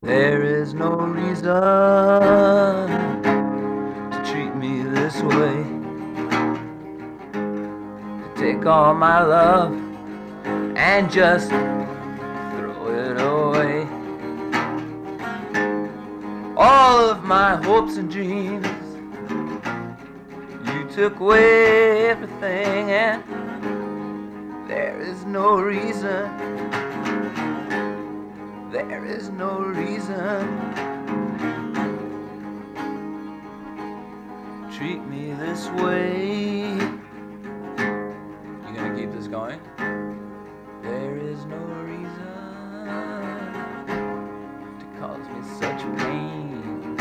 There is no reason to treat me this way, to take all my love and just throw it away. All of my hopes and dreams, you took away everything, and there is no reason, there is no reason. Treat me this way. You gonna keep this going? There is no reason to cause me such pain,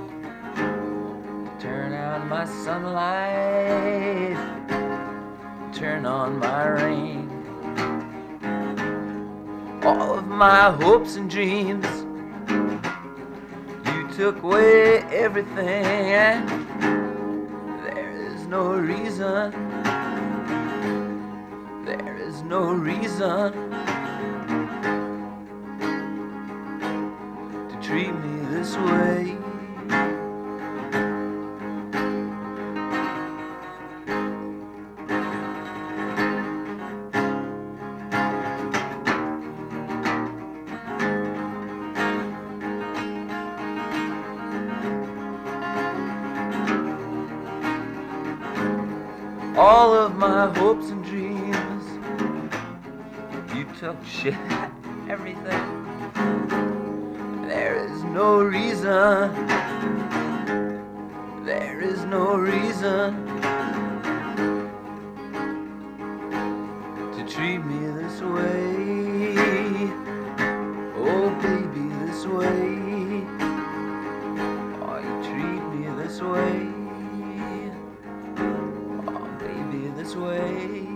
to turn out my sunlight, turn on my rain. All of my hopes and dreams, you took away everything, and there is no reason, there is no reason to treat me this way. All of my hopes and dreams, you took shit, everything. There is no reason, there is no reason to treat me this way. Oh baby, this way. Oh, you treat me this way. This way.